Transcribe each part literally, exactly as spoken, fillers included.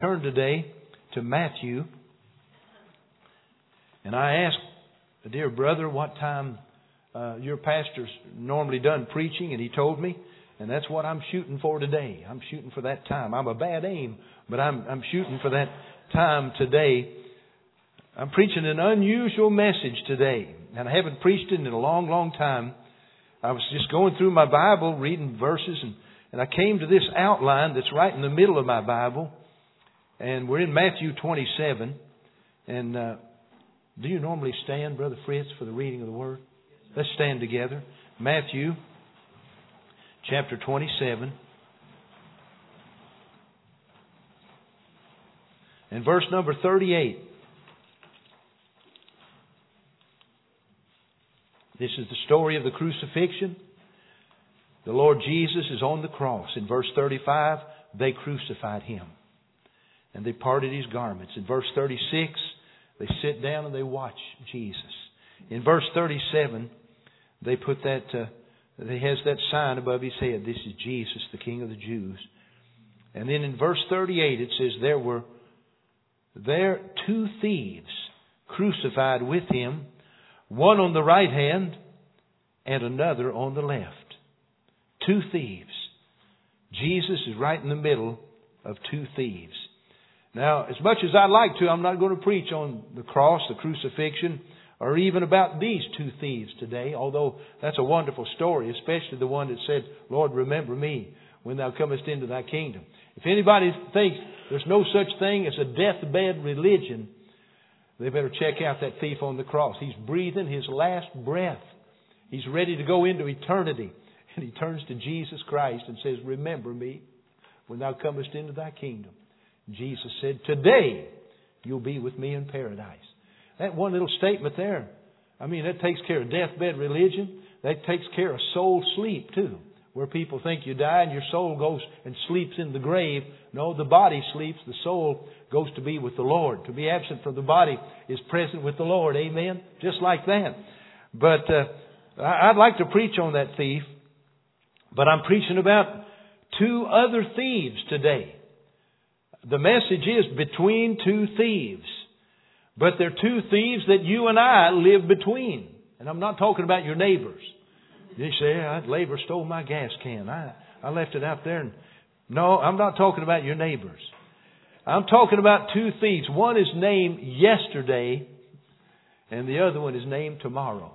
Turn today to Matthew. And I asked a dear brother what time uh, your pastor's normally done preaching, and he told me, and that's what I'm shooting for today. I'm shooting for that time. I'm a bad aim, but I'm I'm shooting for that time today. I'm preaching an unusual message today, and I haven't preached it in a long, long time. I was just going through my Bible, reading verses, and, and I came to this outline that's right in the middle of my Bible. And we're in Matthew twenty-seven. And uh, do you normally stand, Brother Fritz, for the reading of the Word? Let's stand together. Matthew chapter twenty-seven. And verse number thirty-eight. This is the story of the crucifixion. The Lord Jesus is on the cross. In verse thirty-five, they crucified Him. And they parted His garments. In verse thirty-six, they sit down and they watch Jesus. In verse thirty-seven, they put that, uh, He has that sign above His head. This is Jesus, the King of the Jews. And then in verse thirty-eight, it says, there were there two thieves crucified with Him, one on the right hand and another on the left. Two thieves. Jesus is right in the middle of two thieves. Now, as much as I'd like to, I'm not going to preach on the cross, the crucifixion, or even about these two thieves today, although that's a wonderful story, especially the one that said, Lord, remember me when Thou comest into Thy kingdom. If anybody thinks there's no such thing as a deathbed religion, they better check out that thief on the cross. He's breathing his last breath. He's ready to go into eternity. And he turns to Jesus Christ and says, remember me when Thou comest into Thy kingdom. Jesus said, today you'll be with me in paradise. That one little statement there, I mean, that takes care of deathbed religion. That takes care of soul sleep too. Where people think you die and your soul goes and sleeps in the grave. No, the body sleeps. The soul goes to be with the Lord. To be absent from the body is present with the Lord. Amen? Just like that. But uh, I'd like to preach on that thief. But I'm preaching about two other thieves today. The message is between two thieves. But they're two thieves that you and I live between. And I'm not talking about your neighbors. You say, that neighbor stole my gas can. I, I left it out there. And no, I'm not talking about your neighbors. I'm talking about two thieves. One is named yesterday and the other one is named tomorrow.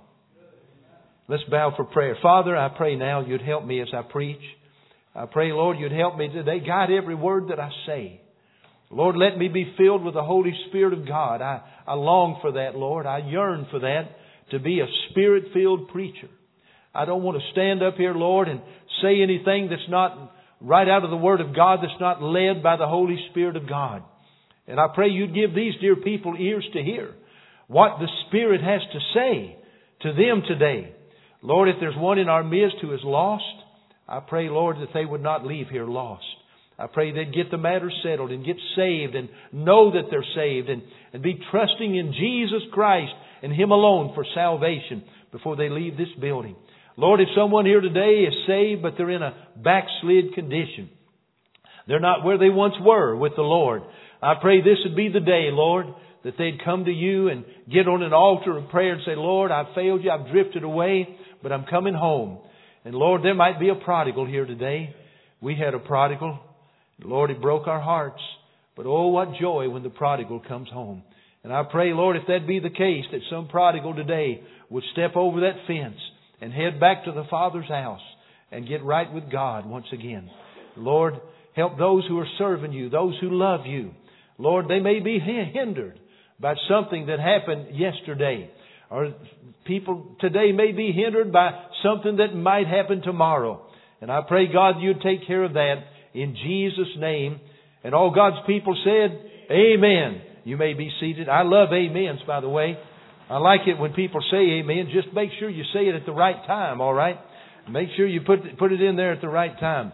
Let's bow for prayer. Father, I pray now you'd help me as I preach. I pray, Lord, you'd help me today. Guide every word that I say. Lord, let me be filled with the Holy Spirit of God. I, I long for that, Lord. I yearn for that, to be a Spirit-filled preacher. I don't want to stand up here, Lord, and say anything that's not right out of the Word of God, that's not led by the Holy Spirit of God. And I pray you'd give these dear people ears to hear what the Spirit has to say to them today. Lord, if there's one in our midst who is lost, I pray, Lord, that they would not leave here lost. I pray they'd get the matter settled and get saved and know that they're saved and, and be trusting in Jesus Christ and Him alone for salvation before they leave this building. Lord, if someone here today is saved but they're in a backslid condition, they're not where they once were with the Lord, I pray this would be the day, Lord, that they'd come to you and get on an altar of prayer and say, Lord, I've failed you, I've drifted away, but I'm coming home. And Lord, there might be a prodigal here today. We had a prodigal. Lord, it broke our hearts. But oh, what joy when the prodigal comes home. And I pray, Lord, if that be the case, that some prodigal today would step over that fence and head back to the Father's house and get right with God once again. Lord, help those who are serving you, those who love you. Lord, they may be hindered by something that happened yesterday. Or people today may be hindered by something that might happen tomorrow. And I pray, God, you'd take care of that in Jesus' name. And all God's people said, amen. You may be seated. I love amens, by the way. I like it when people say amen. Just make sure you say it at the right time, all right? Make sure you put, put it in there at the right time.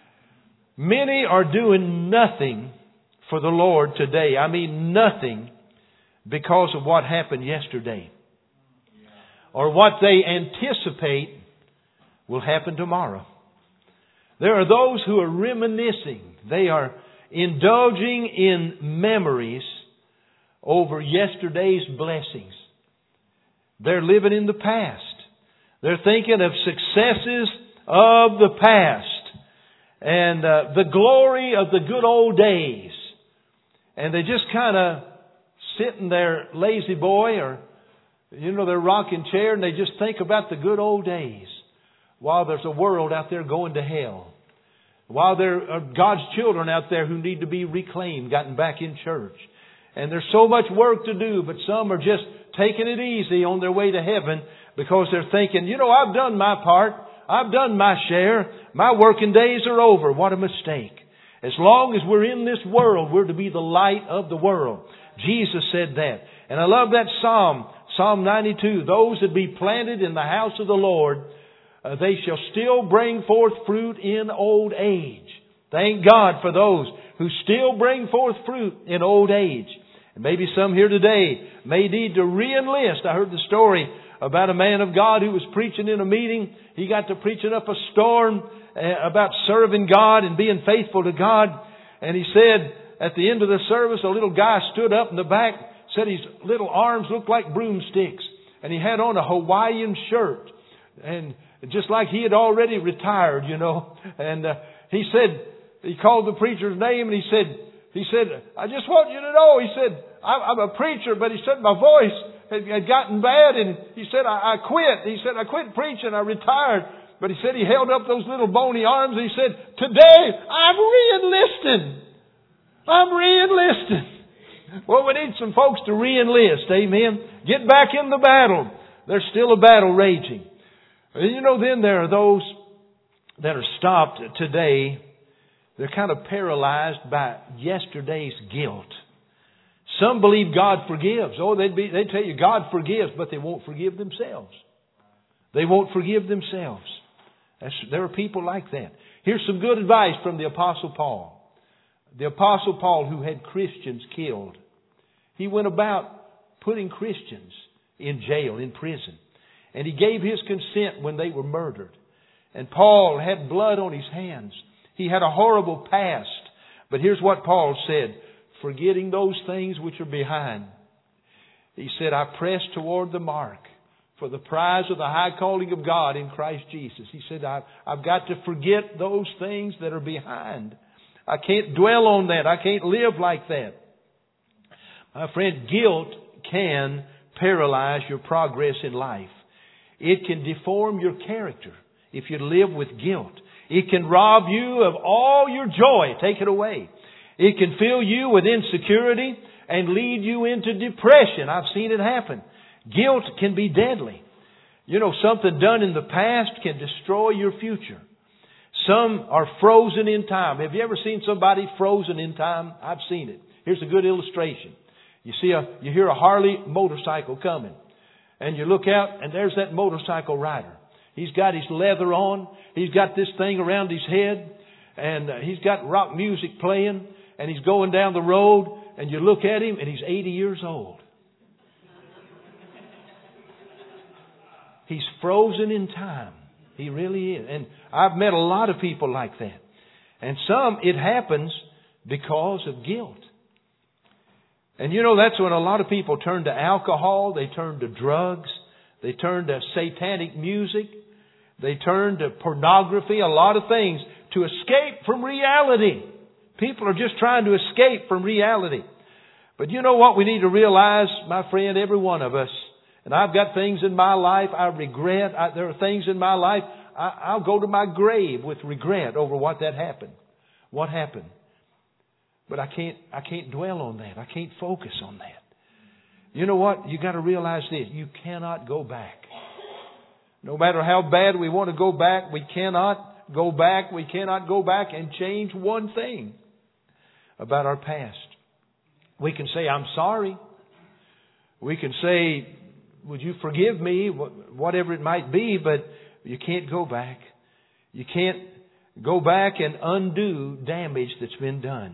Many are doing nothing for the Lord today. I mean nothing because of what happened yesterday. Or what they anticipate will happen tomorrow. There are those who are reminiscing. They are indulging in memories over yesterday's blessings. They're living in the past. They're thinking of successes of the past and uh, the glory of the good old days. And they just kind of sit in their lazy boy or, you know, their rocking chair, and they just think about the good old days while there's a world out there going to hell. While there are God's children out there who need to be reclaimed, gotten back in church. And there's so much work to do, but some are just taking it easy on their way to heaven because they're thinking, you know, I've done my part. I've done my share. My working days are over. What a mistake. As long as we're in this world, we're to be the light of the world. Jesus said that. And I love that Psalm, Psalm ninety-two. Those that be planted in the house of the Lord, uh, they shall still bring forth fruit in old age. Thank God for those who still bring forth fruit in old age. And maybe some here today may need to re-enlist. I heard the story about a man of God who was preaching in a meeting. He got to preaching up a storm about serving God and being faithful to God. And he said at the end of the service, a little guy stood up in the back, said his little arms looked like broomsticks. And he had on a Hawaiian shirt. And just like he had already retired, you know. And uh, he said, he called the preacher's name and he said, he said, I just want you to know, he said, I'm a preacher, but he said my voice had, had gotten bad, and he said, I, I quit. He said, I quit preaching, I retired. But he said he held up those little bony arms and he said, today I'm re-enlisting. I'm re-enlisting. Well, we need some folks to re-enlist, amen. Get back in the battle. There's still a battle raging. You know, then there are those that are stopped today. They're kind of paralyzed by yesterday's guilt. Some believe God forgives. Oh, they'd be, they'd tell you God forgives, but they won't forgive themselves. They won't forgive themselves. That's, there are people like that. Here's some good advice from the Apostle Paul. The Apostle Paul, who had Christians killed, he went about putting Christians in jail, in prison. And he gave his consent when they were murdered. And Paul had blood on his hands. He had a horrible past. But here's what Paul said. Forgetting those things which are behind. He said, I press toward the mark for the prize of the high calling of God in Christ Jesus. He said, I've, I've got to forget those things that are behind. I can't dwell on that. I can't live like that. My friend, guilt can paralyze your progress in life. It can deform your character if you live with guilt. It can rob you of all your joy. Take it away. It can fill you with insecurity and lead you into depression. I've seen it happen. Guilt can be deadly. You know, something done in the past can destroy your future. Some are frozen in time. Have you ever seen somebody frozen in time? I've seen it. Here's a good illustration. You see a, you hear a Harley motorcycle coming. And you look out and there's that motorcycle rider. He's got his leather on. He's got this thing around his head. And uh, he's got rock music playing. And he's going down the road. And you look at him and he's eighty years old. He's frozen in time. He really is. And I've met a lot of people like that. And some, it happens because of guilt. And you know, that's when a lot of people turn to alcohol. They turn to drugs. They turn to satanic music. They turn to pornography. A lot of things to escape from reality. People are just trying to escape from reality. But you know what we need to realize, my friend, every one of us. And I've got things in my life I regret. I, there are things in my life I, I'll go to my grave with regret over what that happened. What happened. But I can't, I can't dwell on that. I can't focus on that. You know what? You got to realize this. You cannot go back. No matter how bad we want to go back, we cannot go back. We cannot go back and change one thing about our past. We can say, I'm sorry. We can say, would you forgive me? Whatever it might be, but you can't go back. You can't go back and undo damage that's been done.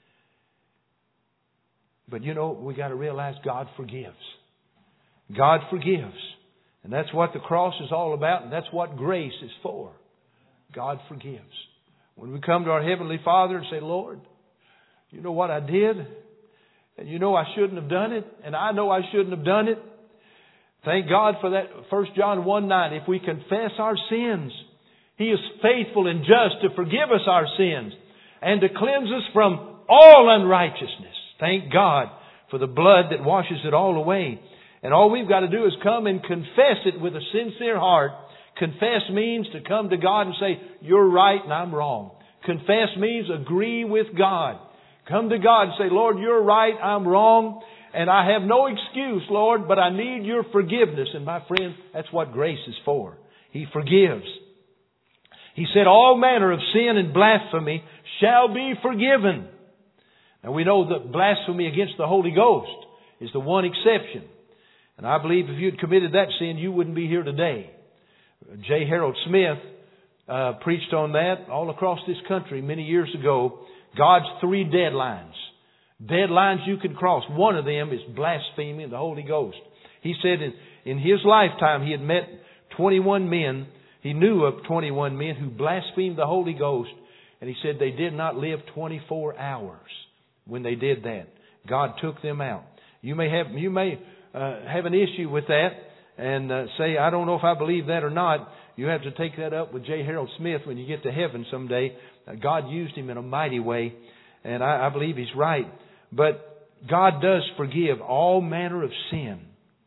But you know, we got to realize God forgives. God forgives. And that's what the cross is all about, and that's what grace is for. God forgives. When we come to our Heavenly Father and say, Lord, You know what I did? And you know I shouldn't have done it. And I know I shouldn't have done it. Thank God for that. First John one nine. If we confess our sins, He is faithful and just to forgive us our sins and to cleanse us from all unrighteousness. Thank God for the blood that washes it all away. And all we've got to do is come and confess it with a sincere heart. Confess means to come to God and say, you're right and I'm wrong. Confess means agree with God. Come to God and say, Lord, you're right, I'm wrong, and I have no excuse, Lord, but I need your forgiveness. And my friend, that's what grace is for. He forgives. He said, all manner of sin and blasphemy shall be forgiven. Now we know that blasphemy against the Holy Ghost is the one exception. And I believe if you'd committed that sin, you wouldn't be here today. J. Harold Smith uh, preached on that all across this country many years ago. God's three deadlines. Deadlines you can cross. One of them is blaspheming the Holy Ghost. He said in, in his lifetime he had met twenty-one men. He knew of twenty-one men who blasphemed the Holy Ghost. And he said they did not live twenty-four hours when they did that. God took them out. You may have, you may uh, have an issue with that and uh, say, I don't know if I believe that or not. You have to take that up with J. Harold Smith when you get to heaven someday. Uh, God used him in a mighty way, and I, I believe he's right. But God does forgive all manner of sin.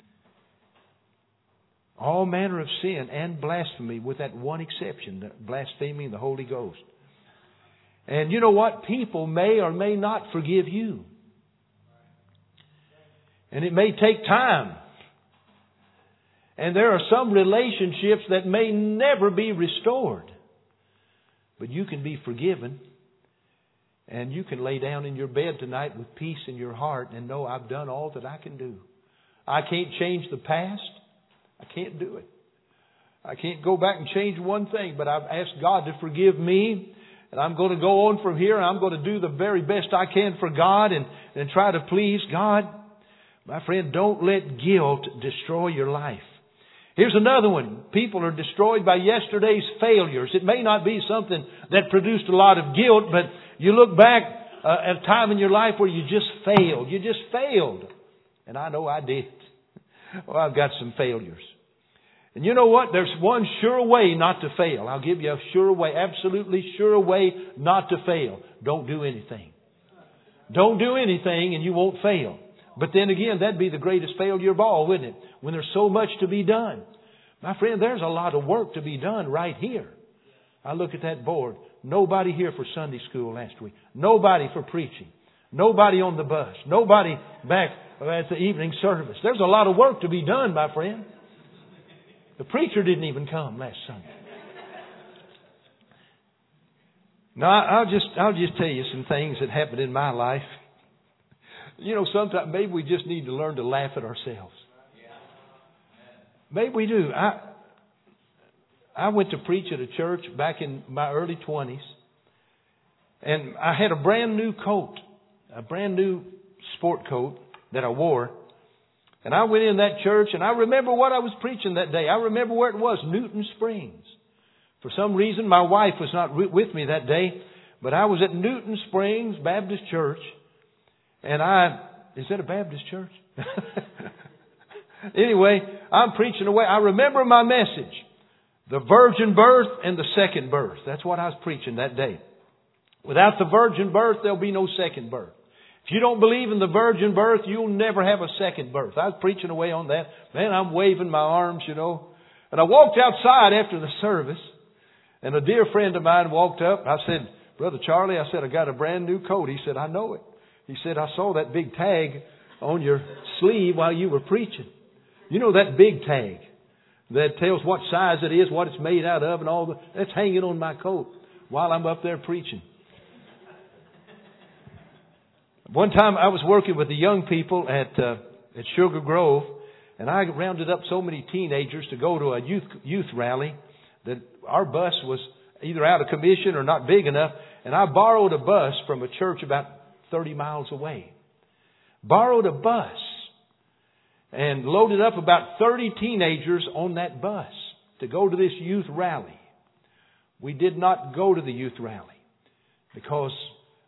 All manner of sin and blasphemy, with that one exception, the blaspheming the Holy Ghost. And you know what? People may or may not forgive you. And it may take time. And there are some relationships that may never be restored. But you can be forgiven. And you can lay down in your bed tonight with peace in your heart and know I've done all that I can do. I can't change the past. I can't do it. I can't go back and change one thing. But I've asked God to forgive me. And I'm going to go on from here. And I'm going to do the very best I can for God and, and try to please God. My friend, don't let guilt destroy your life. Here's another one. People are destroyed by yesterday's failures. It may not be something that produced a lot of guilt, but you look back uh, at a time in your life where you just failed. You just failed. And I know I did. Well, I've got some failures. And you know what? There's one sure way not to fail. I'll give you a sure way, absolutely sure way not to fail. Don't do anything. Don't do anything and you won't fail. But then again, that'd be the greatest failure of all, wouldn't it? When there's so much to be done. My friend, there's a lot of work to be done right here. I look at that board. Nobody here for Sunday school last week. Nobody for preaching. Nobody on the bus. Nobody back at the evening service. There's a lot of work to be done, my friend. The preacher didn't even come last Sunday. Now, I'll just, I'll just tell you some things that happened in my life. You know, sometimes maybe we just need to learn to laugh at ourselves. Maybe we do. I I went to preach at a church back in my early twenties. And I had a brand new coat. A brand new sport coat that I wore. And I went in that church and I remember what I was preaching that day. I remember where it was, Newton Springs. For some reason, my wife was not with me that day. But I was at Newton Springs Baptist Church. And I, is that a Baptist church? Anyway, I'm preaching away. I remember my message. The virgin birth and the second birth. That's what I was preaching that day. Without the virgin birth, there'll be no second birth. If you don't believe in the virgin birth, you'll never have a second birth. I was preaching away on that. Man, I'm waving my arms, you know. And I walked outside after the service. And a dear friend of mine walked up. I said, Brother Charlie, I said, I got a brand new coat. He said, I know it. He said, I saw that big tag on your sleeve while you were preaching. You know that big tag that tells what size it is, what it's made out of, and all the, that's hanging on my coat while I'm up there preaching. One time I was working with the young people at uh, at Sugar Grove, and I rounded up so many teenagers to go to a youth youth rally that our bus was either out of commission or not big enough, and I borrowed a bus from a church about thirty miles away. Borrowed a bus and loaded up about thirty teenagers on that bus to go to this youth rally. We did not go to the youth rally because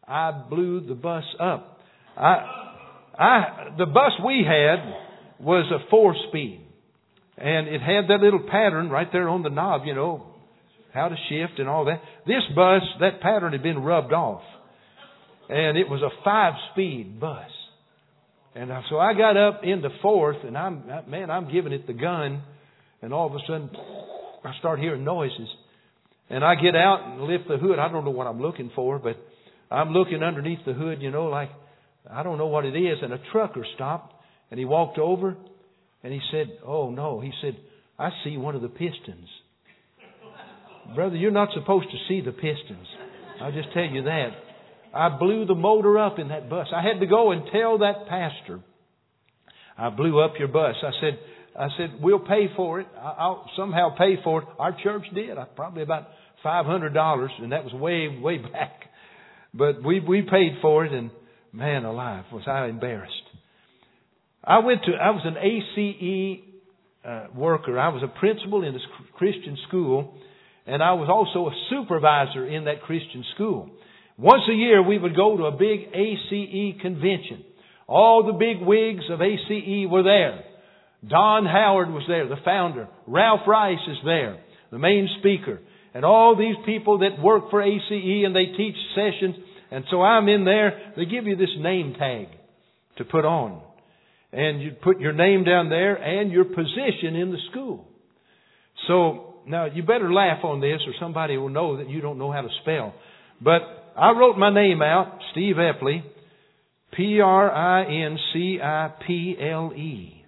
I blew the bus up. I, I, the bus we had was a four-speed. And it had that little pattern right there on the knob, you know, how to shift and all that. This bus, that pattern had been rubbed off. And it was a five-speed bus. And so I got up into fourth, and I'm, man, I'm giving it the gun. And all of a sudden, I start hearing noises. And I get out and lift the hood. I don't know what I'm looking for, but I'm looking underneath the hood, you know, like, I don't know what it is. And a trucker stopped, and he walked over, and he said, oh, no. He said, I see one of the pistons. Brother, you're not supposed to see the pistons. I'll just tell you that. I blew the motor up in that bus. I had to go and tell that pastor, I blew up your bus. I said, I said, we'll pay for it. I'll somehow pay for it. Our church did. Probably about five hundred dollars, and that was way, way back. But we we paid for it, and man alive, was I embarrassed. I went to, I was an A C E uh, worker. I was a principal in this Christian school, and I was also a supervisor in that Christian school. Once a year, we would go to a big A C E convention. All the big wigs of A C E were there. Don Howard was there, the founder. Ralph Rice is there, the main speaker. And all these people that work for A C E, and they teach sessions. And so I'm in there. They give you this name tag to put on. And you put your name down there and your position in the school. So now you better laugh on this, or somebody will know that you don't know how to spell. But I wrote my name out, Steve Epley, P R I N C I P L E.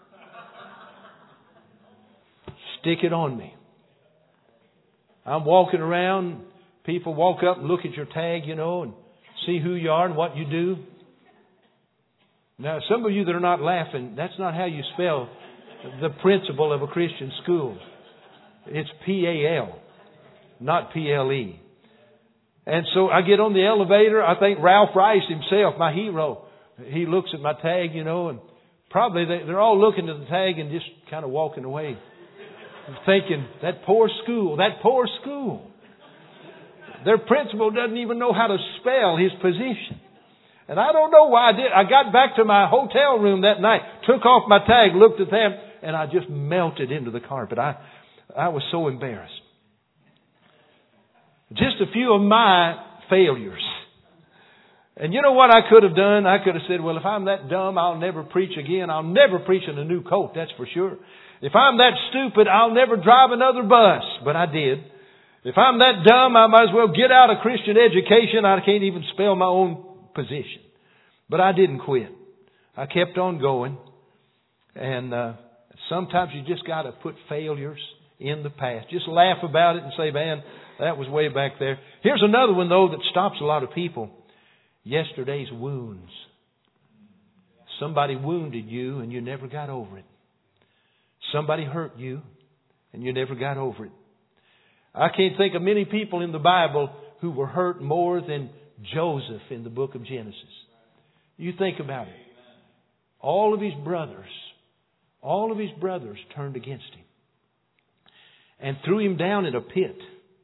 Stick it on me. I'm walking around. People walk up and look at your tag, you know, and see who you are and what you do. Now, some of you that are not laughing, that's not how you spell the principal of a Christian school. It's P A L, not P L E. And so I get on the elevator. I think Ralph Rice himself, my hero, he looks at my tag, you know, and probably they, they're all looking at the tag and just kind of walking away, thinking, that poor school, that poor school. Their principal doesn't even know how to spell his position. And I don't know why I did. I got back to my hotel room that night, took off my tag, looked at them, and I just melted into the carpet. I, I was so embarrassed. Just a few of my failures. And you know what I could have done? I could have said, well, if I'm that dumb, I'll never preach again. I'll never preach in a new coat, that's for sure. If I'm that stupid, I'll never drive another bus. But I did. If I'm that dumb, I might as well get out of Christian education. I can't even spell my own position. But I didn't quit. I kept on going. And uh, sometimes you just got to put failures in the past. Just laugh about it and say, man, that was way back there. Here's another one, though, that stops a lot of people. Yesterday's wounds. Somebody wounded you and you never got over it. Somebody hurt you and you never got over it. I can't think of many people in the Bible who were hurt more than Joseph in the book of Genesis. You think about it. All of his brothers, all of his brothers turned against him and threw him down in a pit.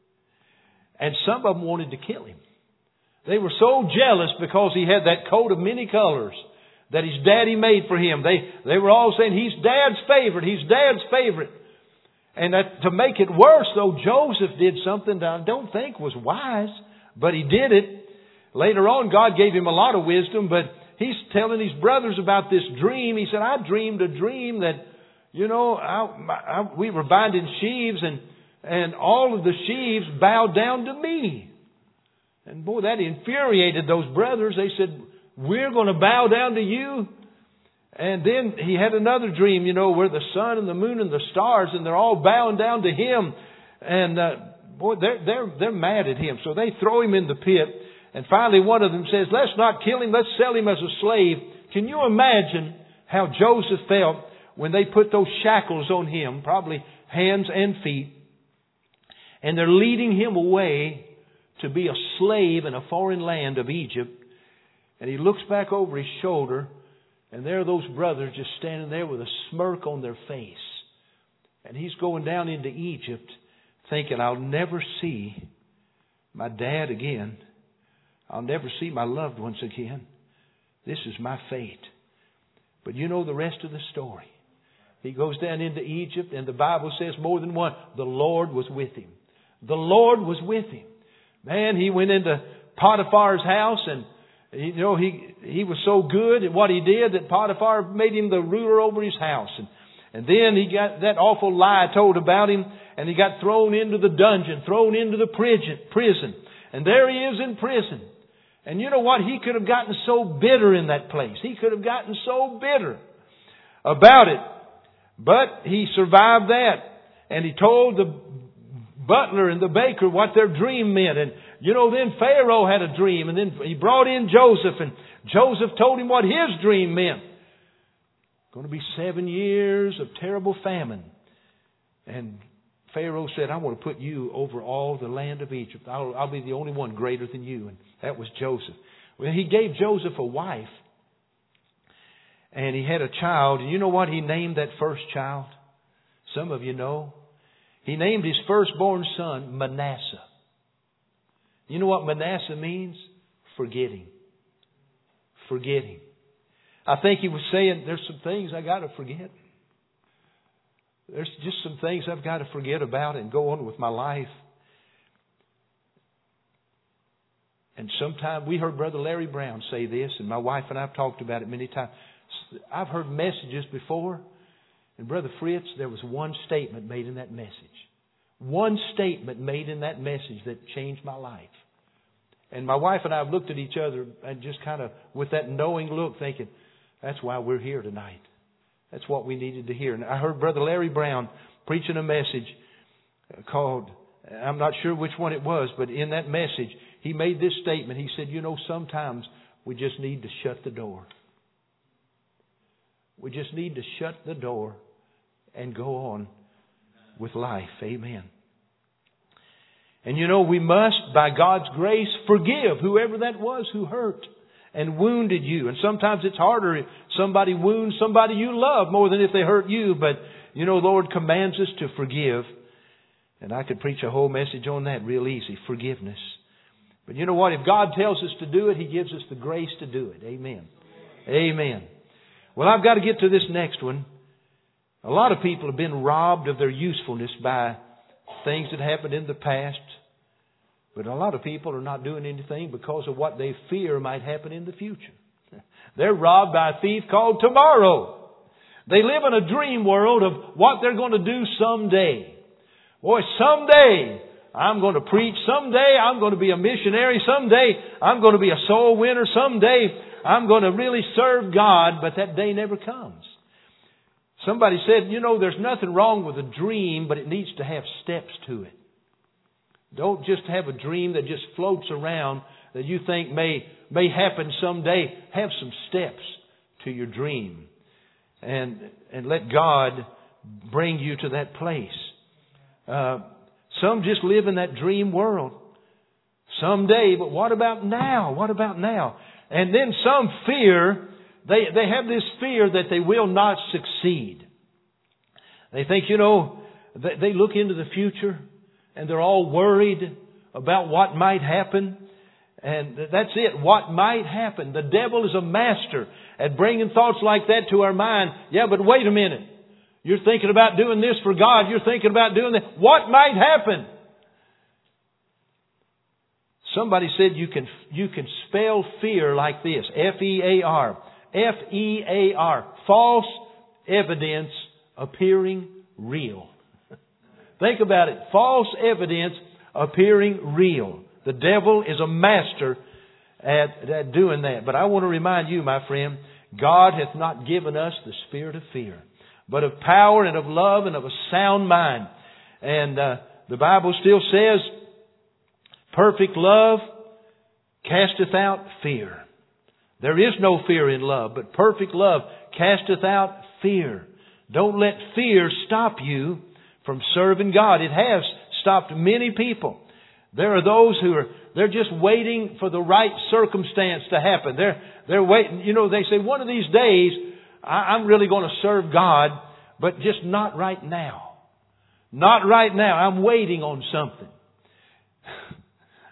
And some of them wanted to kill him. They were so jealous because he had that coat of many colors that his daddy made for him. They, they were all saying, he's Dad's favorite, he's Dad's favorite. And that, to make it worse, though, Joseph did something that I don't think was wise, but he did it. Later on, God gave him a lot of wisdom, but he's telling his brothers about this dream. He said, I dreamed a dream that, you know, I, I, we were binding sheaves and, and all of the sheaves bowed down to me. And boy, that infuriated those brothers. They said, we're going to bow down to you. And then he had another dream, you know, where the sun and the moon and the stars, and they're all bowing down to him. And uh, boy, they're, they're, they're mad at him. So they throw him in the pit. And finally one of them says, let's not kill him, let's sell him as a slave. Can you imagine how Joseph felt when they put those shackles on him, probably hands and feet, and they're leading him away to be a slave in a foreign land of Egypt. And he looks back over his shoulder, and there are those brothers just standing there with a smirk on their face. And he's going down into Egypt thinking, I'll never see my dad again. I'll never see my loved ones again. This is my fate. But you know the rest of the story. He goes down into Egypt, and the Bible says more than one, the Lord was with him. The Lord was with him. Man, he went into Potiphar's house, and you know he he was so good at what he did that Potiphar made him the ruler over his house. And, and then he got that awful lie told about him, and he got thrown into the dungeon, thrown into the prison. prison. And there he is in prison. And you know what? He could have gotten so bitter in that place. He could have gotten so bitter about it. But he survived that. And he told the butler and the baker what their dream meant. And you know, then Pharaoh had a dream. And then he brought in Joseph. And Joseph told him what his dream meant. Going to be seven years of terrible famine. And Pharaoh said, I want to put you over all the land of Egypt. I'll, I'll be the only one greater than you. And that was Joseph. Well, he gave Joseph a wife. And he had a child. And you know what he named that first child? Some of you know. He named his firstborn son Manasseh. You know what Manasseh means? Forgetting. Forgetting. I think he was saying, there's some things I got to forget. There's just some things I've got to forget about and go on with my life. And sometimes we heard Brother Larry Brown say this, and my wife and I have talked about it many times. I've heard messages before, and Brother Fritz, there was one statement made in that message. One statement made in that message that changed my life. And my wife and I have looked at each other and just kind of with that knowing look thinking, that's why we're here tonight. That's what we needed to hear. And I heard Brother Larry Brown preaching a message called, I'm not sure which one it was, but in that message, he made this statement. He said, you know, sometimes we just need to shut the door. We just need to shut the door and go on with life. Amen. And you know, we must, by God's grace, forgive whoever that was who hurt and wounded you. And sometimes it's harder if somebody wounds somebody you love more than if they hurt you. But, you know, the Lord commands us to forgive. And I could preach a whole message on that real easy. Forgiveness. But you know what? If God tells us to do it, He gives us the grace to do it. Amen. Amen. Well, I've got to get to this next one. A lot of people have been robbed of their usefulness by things that happened in the past. But a lot of people are not doing anything because of what they fear might happen in the future. They're robbed by a thief called tomorrow. They live in a dream world of what they're going to do someday. Boy, someday I'm going to preach. Someday I'm going to be a missionary. Someday I'm going to be a soul winner. Someday I'm going to really serve God. But that day never comes. Somebody said, you know, there's nothing wrong with a dream, but it needs to have steps to it. Don't just have a dream that just floats around that you think may may happen someday. Have some steps to your dream. And and let God bring you to that place. Uh, some just live in that dream world. Someday, but what about now? What about now? And then some fear, they, they have this fear that they will not succeed. They think, you know, they, they look into the future. And they're all worried about what might happen. And that's it. What might happen. The devil is a master at bringing thoughts like that to our mind. Yeah, but wait a minute. You're thinking about doing this for God. You're thinking about doing that. What might happen? Somebody said you can you can spell fear like this. F E A R. F E A R. False evidence appearing real. Think about it. False evidence appearing real. The devil is a master at, at doing that. But I want to remind you, my friend, God hath not given us the spirit of fear, but of power and of love and of a sound mind. And uh, the Bible still says, perfect love casteth out fear. There is no fear in love, but perfect love casteth out fear. Don't let fear stop you from serving God. It has stopped many people. There are those who are, they're just waiting for the right circumstance to happen. They're, they're waiting, you know, they say one of these days, I, I'm really going to serve God, but just not right now. Not right now. I'm waiting on something.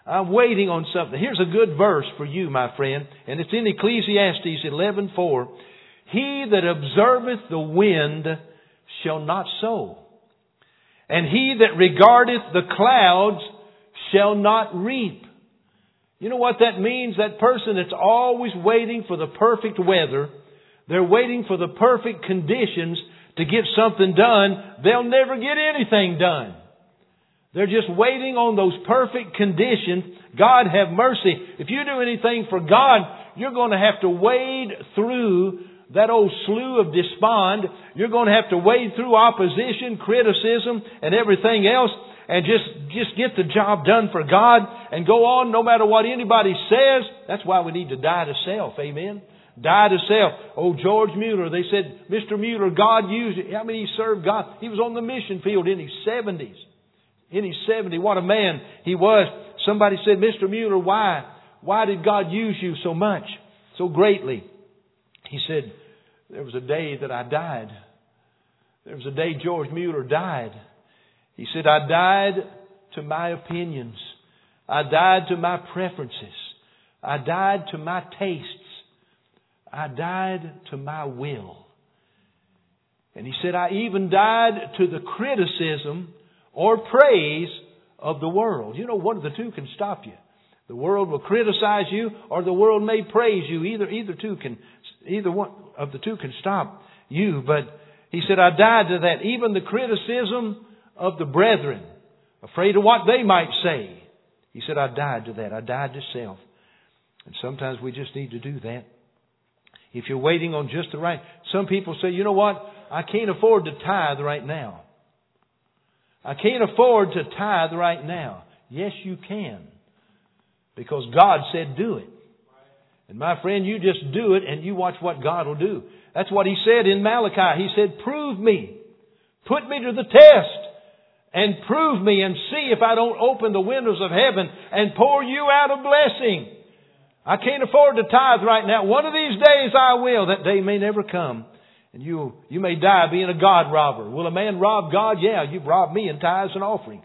I'm waiting on something. Here's a good verse for you, my friend, and it's in Ecclesiastes eleven four. He that observeth the wind shall not sow, and he that regardeth the clouds shall not reap. You know what that means? That person that's always waiting for the perfect weather, they're waiting for the perfect conditions to get something done, they'll never get anything done. They're just waiting on those perfect conditions. God have mercy. If you do anything for God, you're going to have to wade through that old slough of despond. You're going to have to wade through opposition, criticism, and everything else, and just, just get the job done for God and go on no matter what anybody says. That's why we need to die to self. Amen. Die to self. Oh, George Mueller, they said, Mister Mueller, God used it. How many he served God? He was on the mission field in his seventies. In his seventies. What a man he was. Somebody said, Mister Mueller, why? Why did God use you so much, so greatly? He said, there was a day that I died. There was a day George Mueller died. He said, I died to my opinions. I died to my preferences. I died to my tastes. I died to my will. And he said, I even died to the criticism or praise of the world. You know, one of the two can stop you. The world will criticize you, or the world may praise you. Either, either two can, either one of the two can stop you. But he said, I died to that. Even the criticism of the brethren, afraid of what they might say. He said, I died to that. I died to self. And sometimes we just need to do that. If you're waiting on just the right, some people say, you know what? I can't afford to tithe right now. I can't afford to tithe right now. Yes, you can. Because God said do it. And my friend, you just do it and you watch what God will do. That's what He said in Malachi. He said, prove me. Put me to the test. And prove me and see if I don't open the windows of heaven and pour you out a blessing. I can't afford to tithe right now. One of these days I will. That day may never come. And you, you may die being a God robber. Will a man rob God? Yeah, you've robbed me in tithes and offerings.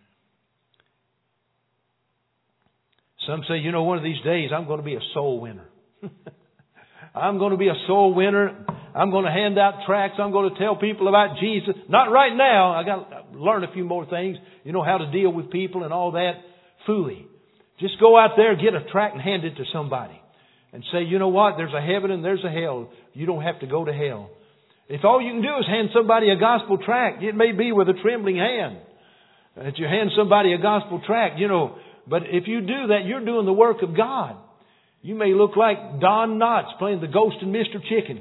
Some say, you know, one of these days I'm going to be a soul winner. I'm going to be a soul winner. I'm going to hand out tracts. I'm going to tell people about Jesus. Not right now. I got to learn a few more things. You know, how to deal with people and all that. Fooey. Just go out there, get a tract and hand it to somebody. And say, you know what? There's a heaven and there's a hell. You don't have to go to hell. If all you can do is hand somebody a gospel tract, it may be with a trembling hand that you hand somebody a gospel tract, you know. But if you do that, you're doing the work of God. You may look like Don Knotts playing the ghost in Mister Chicken.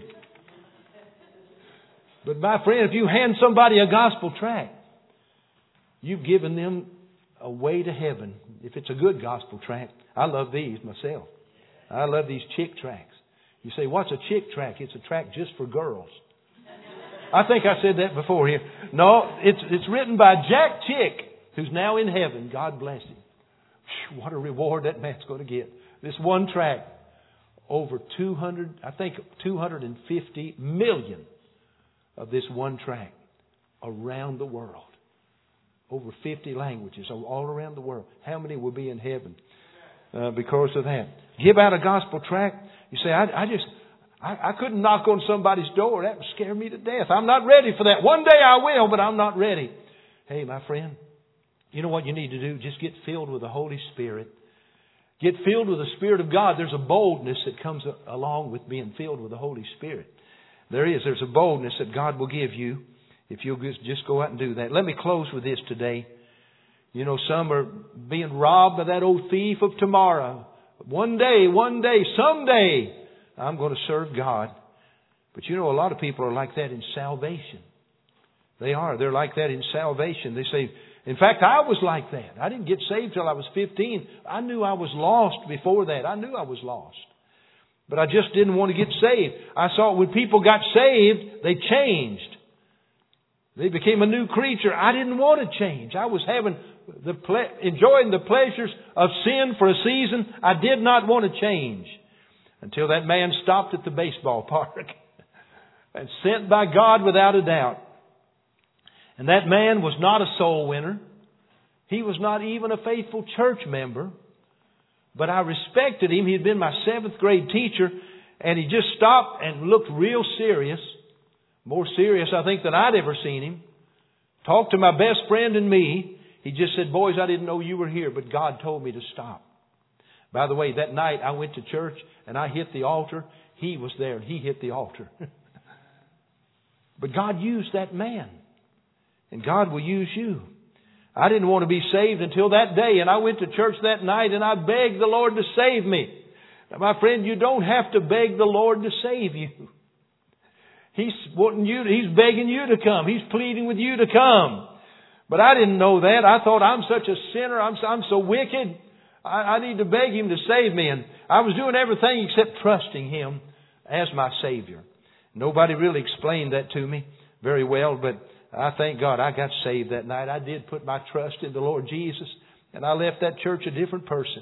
But my friend, if you hand somebody a gospel tract, you've given them a way to heaven. If it's a good gospel tract. I love these myself. I love these chick tracts. You say, what's a chick tract? It's a tract just for girls. I think I said that before here. No, it's it's written by Jack Chick, who's now in heaven. God bless him. Whew, what a reward that man's going to get. This one tract, over two hundred, I think two hundred fifty million of this one tract around the world. Over fifty languages all around the world. How many will be in heaven uh, because of that? Give out a gospel tract. You say, I, I just, I, I couldn't knock on somebody's door. That would scare me to death. I'm not ready for that. One day I will, but I'm not ready. Hey, my friend, you know what you need to do? Just get filled with the Holy Spirit. Get filled with the Spirit of God. There's a boldness that comes along with being filled with the Holy Spirit. There is. There's a boldness that God will give you if you'll just go out and do that. Let me close with this today. You know, some are being robbed by that old thief of tomorrow. One day, one day, someday, I'm going to serve God. But you know, a lot of people are like that in salvation. They are. They're like that in salvation. They say, in fact, I was like that. I didn't get saved till I was fifteen. I knew I was lost before that. I knew I was lost. But I just didn't want to get saved. I saw when people got saved, they changed. They became a new creature. I didn't want to change. I was having the ple- enjoying the pleasures of sin for a season. I did not want to change until that man stopped at the baseball park and sent by God without a doubt. And that man was not a soul winner. He was not even a faithful church member. But I respected him. He had been my seventh grade teacher. And he just stopped and looked real serious. More serious, I think, than I'd ever seen him. Talked to my best friend and me. He just said, boys, I didn't know you were here, but God told me to stop. By the way, that night I went to church and I hit the altar. He was there and he hit the altar. But God used that man. And God will use you. I didn't want to be saved until that day. And I went to church that night and I begged the Lord to save me. Now, my friend, you don't have to beg the Lord to save you. He's wanting you to, He's begging you to come. He's pleading with you to come. But I didn't know that. I thought, I'm such a sinner. I'm, I'm so wicked. I, I need to beg Him to save me. And I was doing everything except trusting Him as my Savior. Nobody really explained that to me very well, but I thank God I got saved that night. I did put my trust in the Lord Jesus, and I left that church a different person.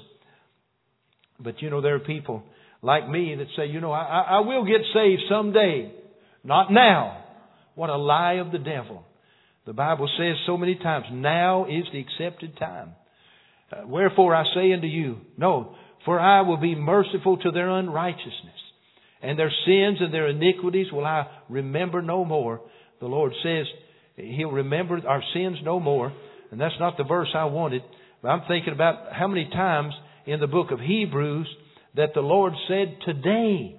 But you know, there are people like me that say, you know, I, I will get saved someday. Not now. What a lie of the devil. The Bible says so many times, now is the accepted time. Uh, Wherefore I say unto you, no, for I will be merciful to their unrighteousness, and their sins and their iniquities will I remember no more. The Lord says He'll remember our sins no more. And that's not the verse I wanted. But I'm thinking about how many times in the book of Hebrews that the Lord said, today,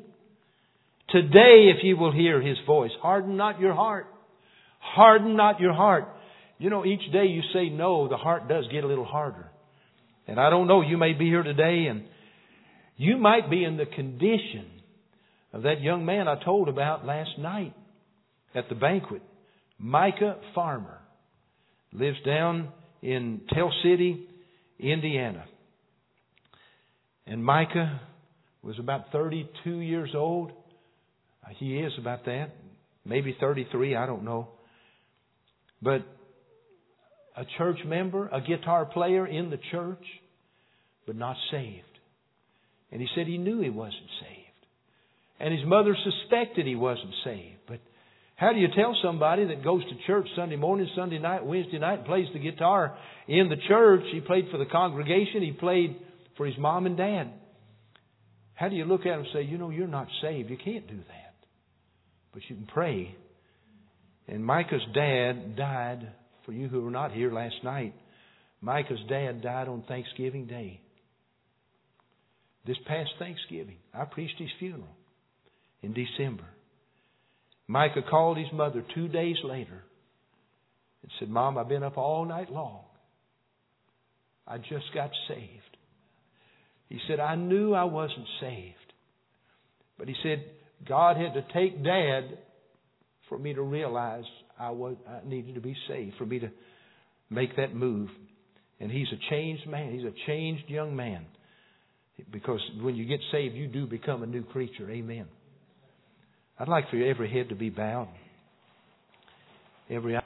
today if you will hear His voice, harden not your heart. Harden not your heart. You know, each day you say no, the heart does get a little harder. And I don't know, you may be here today and you might be in the condition of that young man I told about last night at the banquet. Micah Farmer lives down in Tell City, Indiana. And Micah was about thirty-two years old. He is about that. Maybe thirty-three, I don't know. But a church member, a guitar player in the church, but not saved. And he said he knew he wasn't saved. And his mother suspected he wasn't saved. But how do you tell somebody that goes to church Sunday morning, Sunday night, Wednesday night, and plays the guitar in the church? He played for the congregation. He played for his mom and dad. How do you look at him and say, you know, you're not saved. You can't do that. But you can pray. And Micah's dad died, for you who were not here last night, Micah's dad died on Thanksgiving Day. This past Thanksgiving, I preached his funeral in December. Micah called his mother two days later and said, Mom, I've been up all night long. I just got saved. He said, I knew I wasn't saved. But he said, God had to take Dad for me to realize I was I needed to be saved, for me to make that move. And he's a changed man. He's a changed young man. Because when you get saved, you do become a new creature. Amen. I'd like for every head to be bowed. Every